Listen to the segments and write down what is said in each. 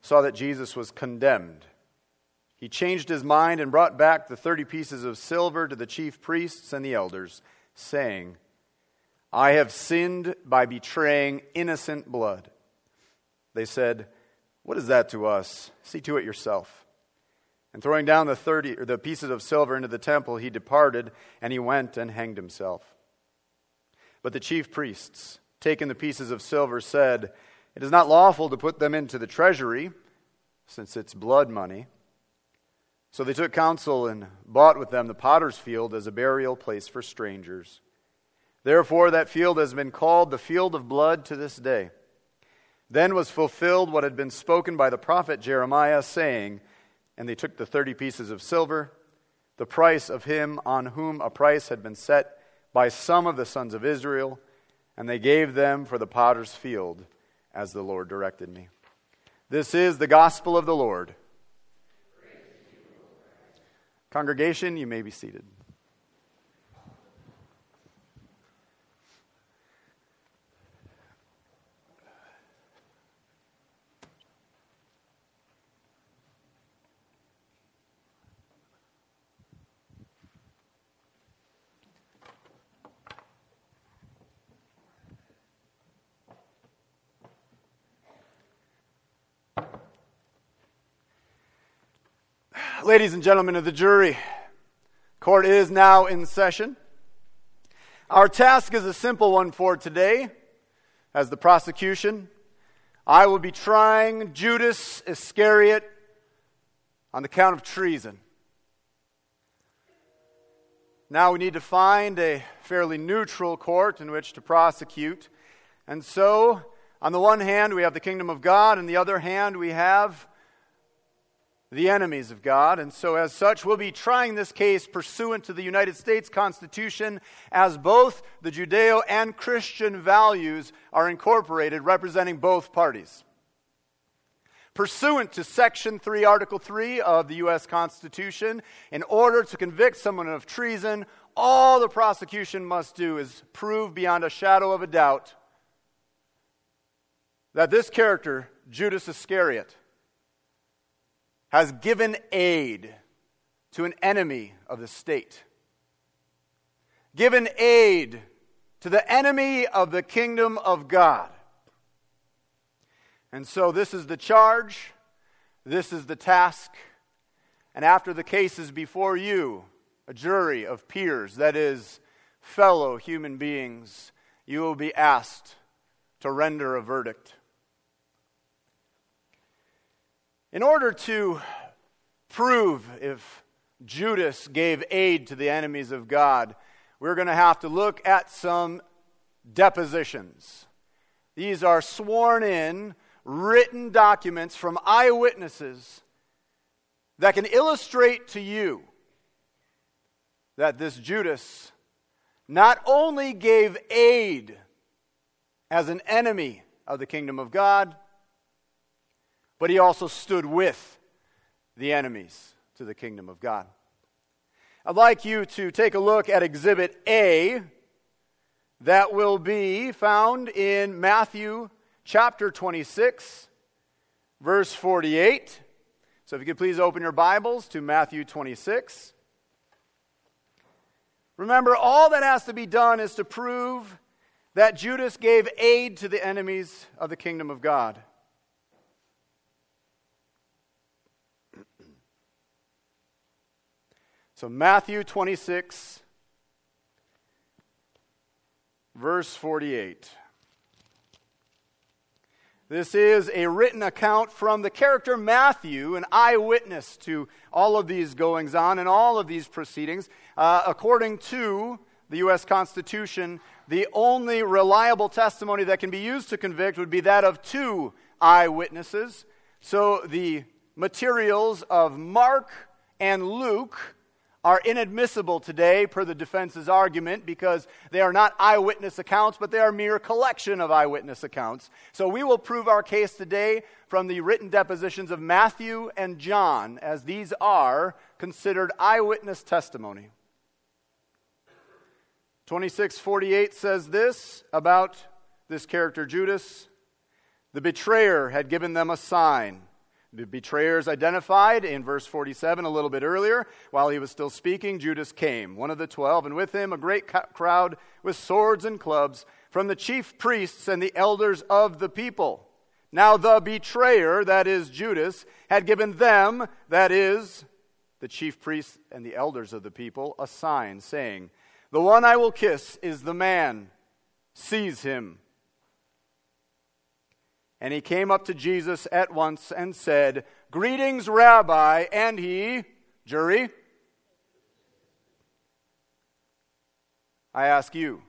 saw that Jesus was condemned, he changed his mind and brought back the 30 pieces of silver to the chief priests and the elders, saying, "I have sinned by betraying innocent blood." They said, "What is that to us? See to it yourself." And throwing down the pieces of silver into the temple, he departed, and he went and hanged himself. But the chief priests, taking the pieces of silver, said, "It is not lawful to put them into the treasury, since it's blood money." So they took counsel and bought with them the potter's field as a burial place for strangers. Therefore that field has been called the field of blood to this day. Then was fulfilled what had been spoken by the prophet Jeremiah, saying, "And they took the 30 pieces of silver, the price of him on whom a price had been set by some of the sons of Israel, and they gave them for the potter's field, as the Lord directed me." This is the gospel of the Lord. Congregation, you may be seated. Ladies and gentlemen of the jury, court is now in session. Our task is a simple one for today. As the prosecution, I will be trying Judas Iscariot on the count of treason. Now we need to find a fairly neutral court in which to prosecute. And so, on the one hand, we have the kingdom of God, and on the other hand, we have the enemies of God. And so as such, we'll be trying this case pursuant to the United States Constitution, as both the Judeo and Christian values are incorporated, representing both parties. Pursuant to Section 3, Article 3 of the U.S. Constitution, in order to convict someone of treason, all the prosecution must do is prove beyond a shadow of a doubt that this character, Judas Iscariot, has given aid to an enemy of the state. Given aid to the enemy of the kingdom of God. And so this is the charge, this is the task, and after the case is before you, a jury of peers, that is, fellow human beings, you will be asked to render a verdict. In order to prove if Judas gave aid to the enemies of God, we're going to have to look at some depositions. These are sworn in, written documents from eyewitnesses that can illustrate to you that this Judas not only gave aid as an enemy of the kingdom of God, but he also stood with the enemies to the kingdom of God. I'd like you to take a look at Exhibit A that will be found in Matthew chapter 26, verse 48. So if you could please open your Bibles to Matthew 26. Remember, all that has to be done is to prove that Judas gave aid to the enemies of the kingdom of God. So Matthew 26, verse 48. This is a written account from the character Matthew, an eyewitness to all of these goings-on and all of these proceedings. According to the U.S. Constitution, the only reliable testimony that can be used to convict would be that of two eyewitnesses. So the materials of Mark and Luke are inadmissible today per the defense's argument because they are not eyewitness accounts, but they are mere collection of eyewitness accounts. So we will prove our case today from the written depositions of Matthew and John, as these are considered eyewitness testimony. 26:48 says this about this character Judas: "The betrayer had given them a sign. The betrayer is identified in verse 47 a little bit earlier. While he was still speaking, Judas came, one of the 12, and with him a great crowd with swords and clubs from the chief priests and the elders of the people. Now the betrayer, that is Judas, had given them, that is the chief priests and the elders of the people, a sign, saying, "The one I will kiss is the man. Seize him." And he came up to Jesus at once and said, "Greetings, Rabbi." And he, jury, I ask you,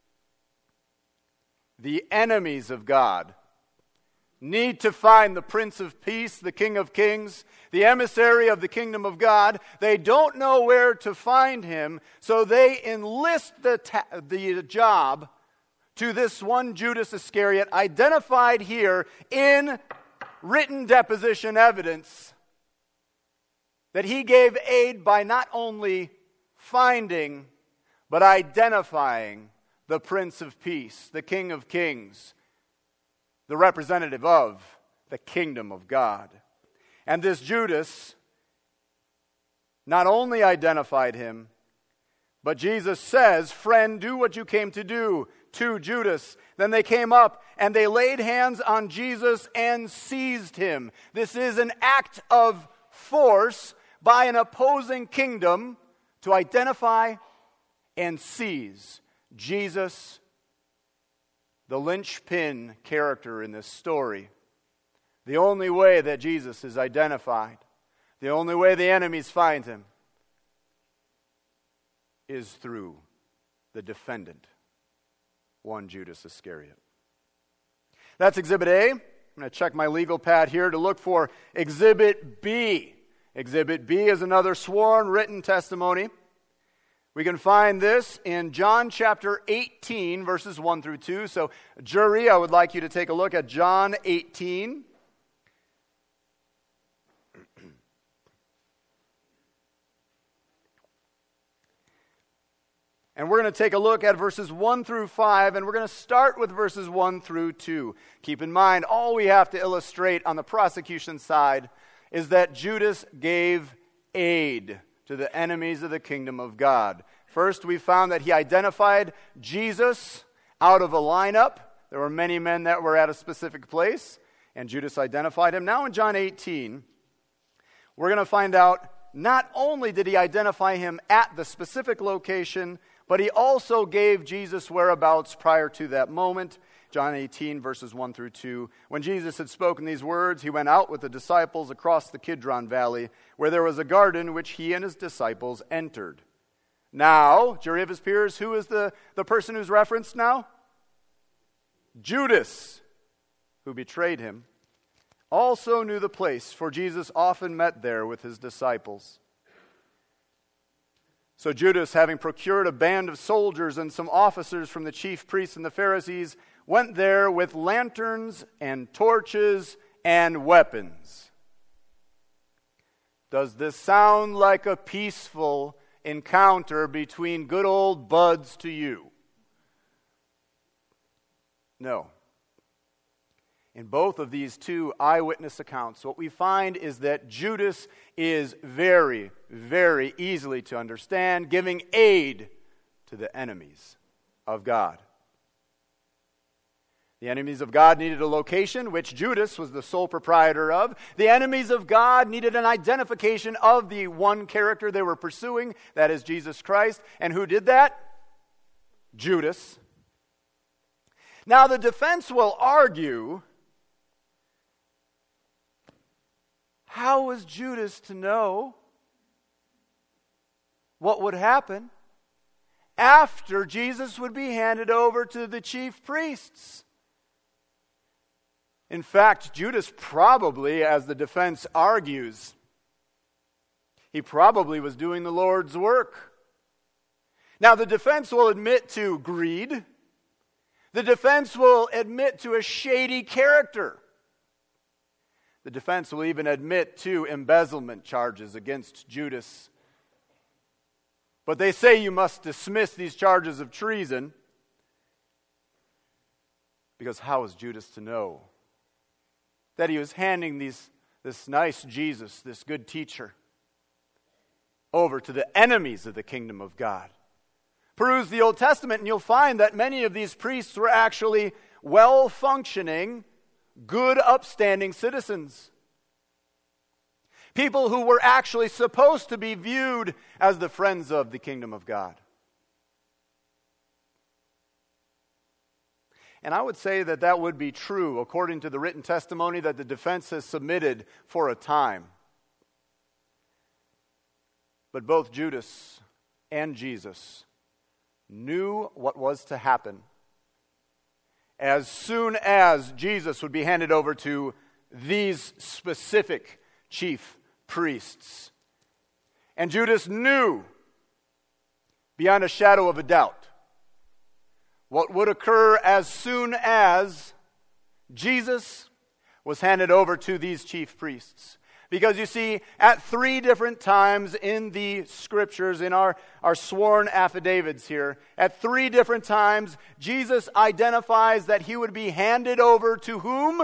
the enemies of God need to find the Prince of Peace, the King of Kings, the emissary of the kingdom of God. They don't know where to find him, so they enlist the job to this one Judas Iscariot, identified here in written deposition evidence, that he gave aid by not only finding, but identifying the Prince of Peace, the King of Kings, the representative of the kingdom of God. And this Judas not only identified him, but Jesus says, "Friend, do what you came to do," to Judas. Then they came up and they laid hands on Jesus and seized him. This is an act of force by an opposing kingdom to identify and seize Jesus, the linchpin character in this story. The only way that Jesus is identified, the only way the enemies find him, is through the defendant, one Judas Iscariot. That's Exhibit A. I'm going to check my legal pad here to look for Exhibit B. Exhibit B is another sworn written testimony. We can find this in John chapter 18, verses 1 through 2. So, jury, I would like you to take a look at John 18. And we're going to take a look at verses 1 through 5, and we're going to start with verses 1 through 2. Keep in mind, all we have to illustrate on the prosecution side is that Judas gave aid to the enemies of the kingdom of God. First, we found that he identified Jesus out of a lineup. There were many men that were at a specific place, and Judas identified him. Now in John 18, we're going to find out not only did he identify him at the specific location, but he also gave Jesus whereabouts prior to that moment. John 18, verses 1 through 2. When Jesus had spoken these words, he went out with the disciples across the Kidron Valley, where there was a garden which he and his disciples entered. Now, jury of his peers, who is the person who's referenced now? Judas, who betrayed him, also knew the place, for Jesus often met there with his disciples. So Judas, having procured a band of soldiers and some officers from the chief priests and the Pharisees, went there with lanterns and torches and weapons. Does this sound like a peaceful encounter between good old buds to you? No. In both of these two eyewitness accounts, what we find is that Judas is very, very easily to understand, giving aid to the enemies of God. The enemies of God needed a location, which Judas was the sole proprietor of. The enemies of God needed an identification of the one character they were pursuing, that is Jesus Christ. And who did that? Judas. Now the defense will argue, how was Judas to know what would happen after Jesus would be handed over to the chief priests? In fact, Judas probably, as the defense argues, he probably was doing the Lord's work. Now, the defense will admit to greed. The defense will admit to a shady character. The defense will even admit to embezzlement charges against Judas. But they say you must dismiss these charges of treason, because how was Judas to know that he was handing these this nice Jesus, this good teacher, over to the enemies of the kingdom of God. Peruse the Old Testament and you'll find that many of these priests were actually well-functioning, good, upstanding citizens. People who were actually supposed to be viewed as the friends of the kingdom of God. And I would say that that would be true according to the written testimony that the defense has submitted for a time. But both Judas and Jesus knew what was to happen as soon as Jesus would be handed over to these specific chief priests. And Judas knew beyond a shadow of a doubt what would occur as soon as Jesus was handed over to these chief priests. Because you see, at 3 different times in the scriptures, in our sworn affidavits here, at 3 different times, Jesus identifies that he would be handed over to whom?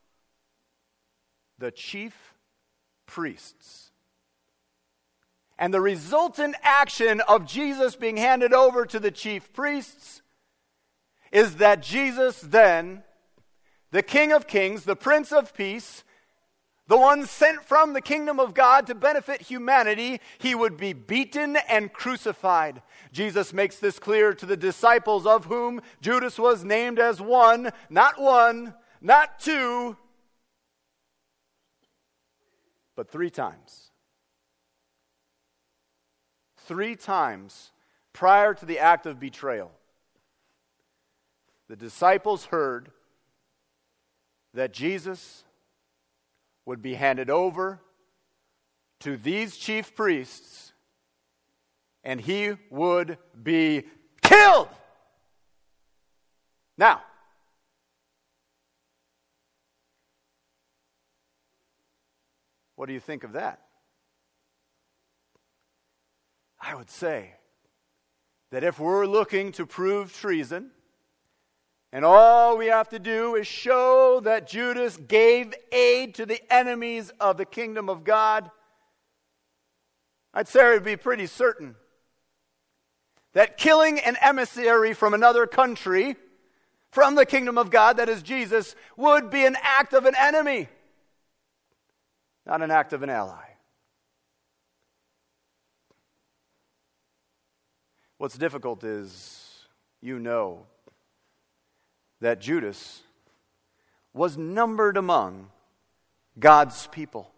The chief priests. And the resultant action of Jesus being handed over to the chief priests is that Jesus then, the King of Kings, the Prince of Peace, the one sent from the kingdom of God to benefit humanity, he would be beaten and crucified. Jesus makes this clear to the disciples, of whom Judas was named as one, not 2, but 3 times. 3 times prior to the act of betrayal, the disciples heard that Jesus would be handed over to these chief priests and he would be killed. Now, what do you think of that? I would say that if we're looking to prove treason, and all we have to do is show that Judas gave aid to the enemies of the kingdom of God, I'd say it would be pretty certain that killing an emissary from another country, from the kingdom of God, that is Jesus, would be an act of an enemy, not an act of an ally. What's difficult is, that Judas was numbered among God's people.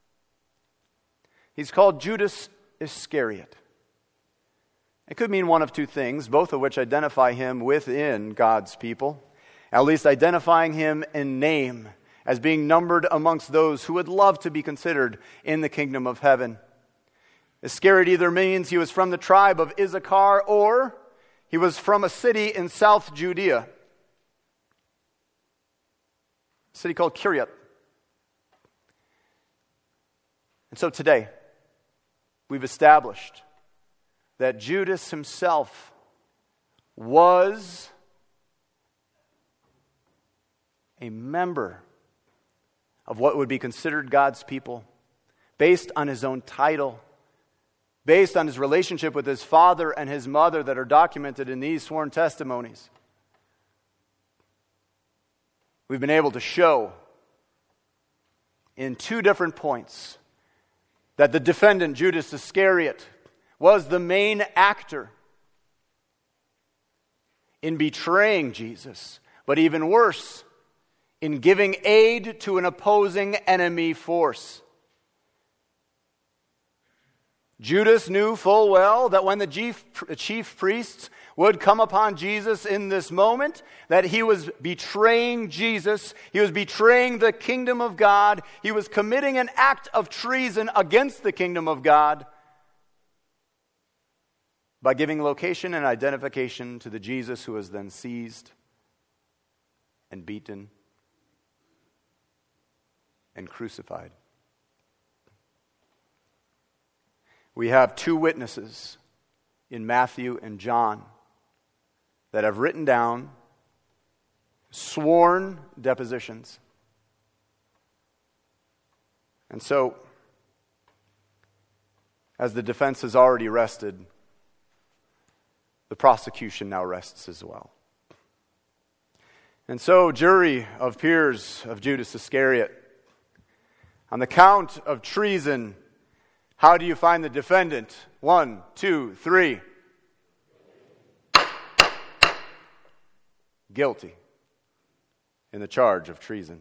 He's called Judas Iscariot. It could mean one of 2 things, both of which identify him within God's people, at least identifying him in name as being numbered amongst those who would love to be considered in the kingdom of heaven. Iscariot either means he was from the tribe of Issachar or he was from a city in South Judea, a city called Kiryat. And so today, we've established that Judas himself was a member of what would be considered God's people, based on his own title, based on his relationship with his father and his mother that are documented in these sworn testimonies. We've been able to show in 2 different points that the defendant, Judas Iscariot, was the main actor in betraying Jesus, but even worse, in giving aid to an opposing enemy force. Judas knew full well that when the chief priests would come upon Jesus in this moment, that he was betraying Jesus, he was betraying the kingdom of God, he was committing an act of treason against the kingdom of God by giving location and identification to the Jesus who was then seized and beaten and crucified. We have 2 witnesses in Matthew and John that have written down sworn depositions. And so, as the defense has already rested, the prosecution now rests as well. And so, jury of peers of Judas Iscariot, on the count of treason, how do you find the defendant? 1, 2, 3. Guilty in the charge of treason.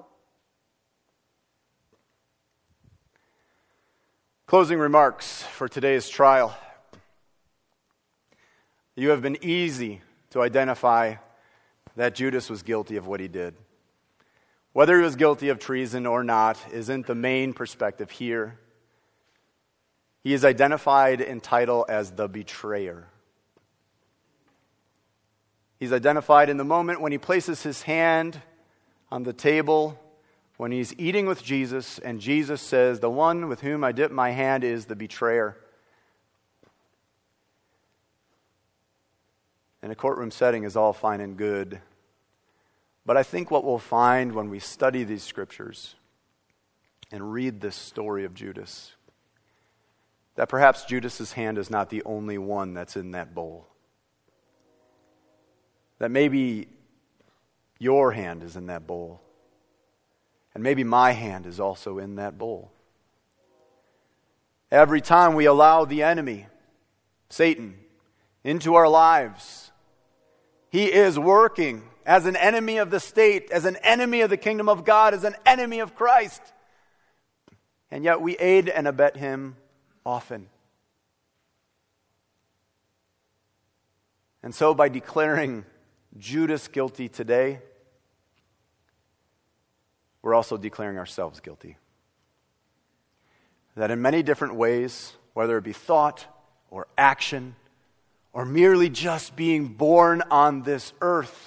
Closing remarks for today's trial. You have been easy to identify that Judas was guilty of what he did. Whether he was guilty of treason or not isn't the main perspective here. He is identified in title as the betrayer. He's identified in the moment when he places his hand on the table, when he's eating with Jesus, and Jesus says, "The one with whom I dip my hand is the betrayer." In a courtroom setting is all fine and good. But I think what we'll find when we study these scriptures and read this story of Judas, that perhaps Judas's hand is not the only one that's in that bowl. That maybe your hand is in that bowl. And maybe my hand is also in that bowl. Every time we allow the enemy, Satan, into our lives, he is working as an enemy of the state, as an enemy of the kingdom of God, as an enemy of Christ. And yet we aid and abet him often. And so by declaring Judas guilty today, we're also declaring ourselves guilty. That in many different ways, whether it be thought or action, or merely just being born on this earth,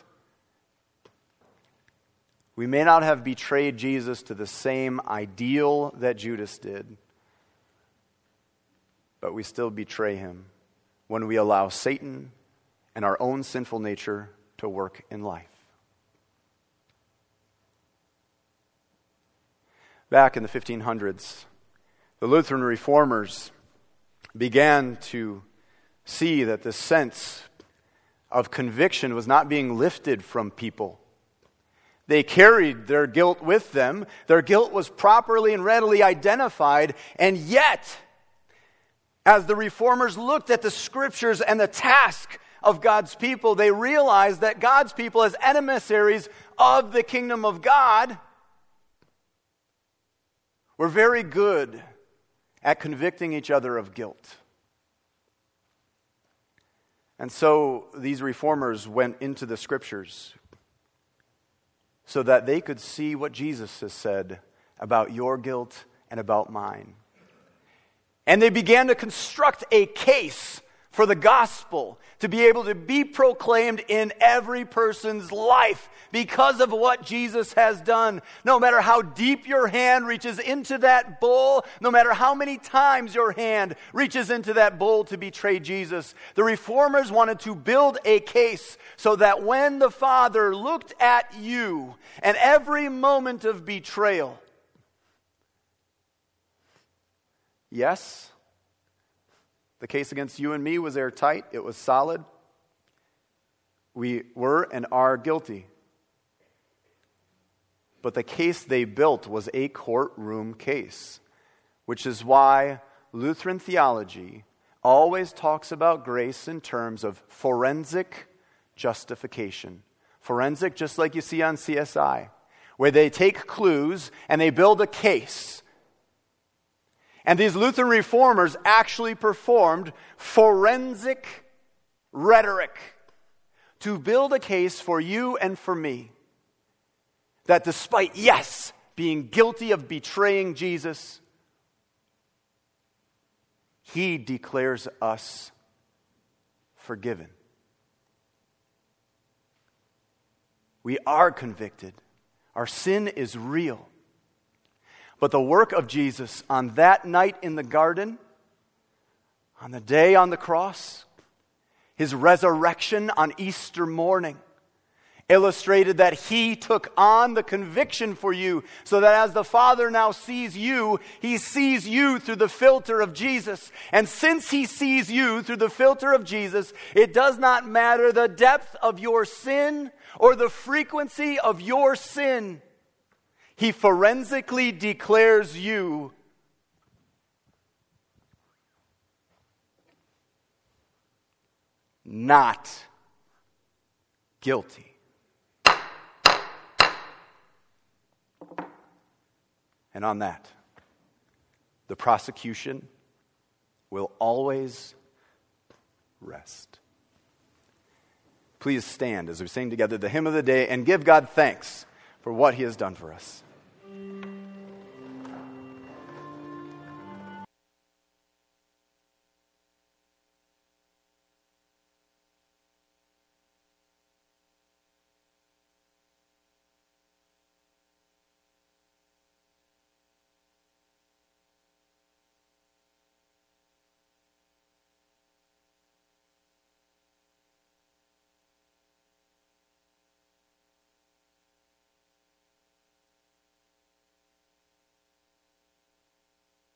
we may not have betrayed Jesus to the same ideal that Judas did, but we still betray him when we allow Satan and our own sinful nature to work in life. Back in the 1500s, the Lutheran reformers began to see that the sense of conviction was not being lifted from people. They carried their guilt with them. Their guilt was properly and readily identified. And yet, as the reformers looked at the scriptures and the task of God's people, they realized that God's people, as emissaries of the kingdom of God, were very good at convicting each other of guilt. And so these reformers went into the scriptures so that they could see what Jesus has said about your guilt and about mine. And they began to construct a case for the gospel to be able to be proclaimed in every person's life because of what Jesus has done. No matter how deep your hand reaches into that bowl, no matter how many times your hand reaches into that bowl to betray Jesus, the reformers wanted to build a case so that when the Father looked at you and every moment of betrayal, yes, the case against you and me was airtight. It was solid. We were and are guilty. But the case they built was a courtroom case, which is why Lutheran theology always talks about grace in terms of forensic justification. Forensic, just like you see on CSI, where they take clues and they build a case. And these Lutheran reformers actually performed forensic rhetoric to build a case for you and for me that despite, yes, being guilty of betraying Jesus, he declares us forgiven. We are convicted. Our sin is real. But the work of Jesus on that night in the garden, on the day on the cross, his resurrection on Easter morning, illustrated that he took on the conviction for you, so that as the Father now sees you, he sees you through the filter of Jesus. And since he sees you through the filter of Jesus, it does not matter the depth of your sin or the frequency of your sin. He forensically declares you not guilty. And on that, the prosecution will always rest. Please stand as we sing together the hymn of the day and give God thanks for what he has done for us.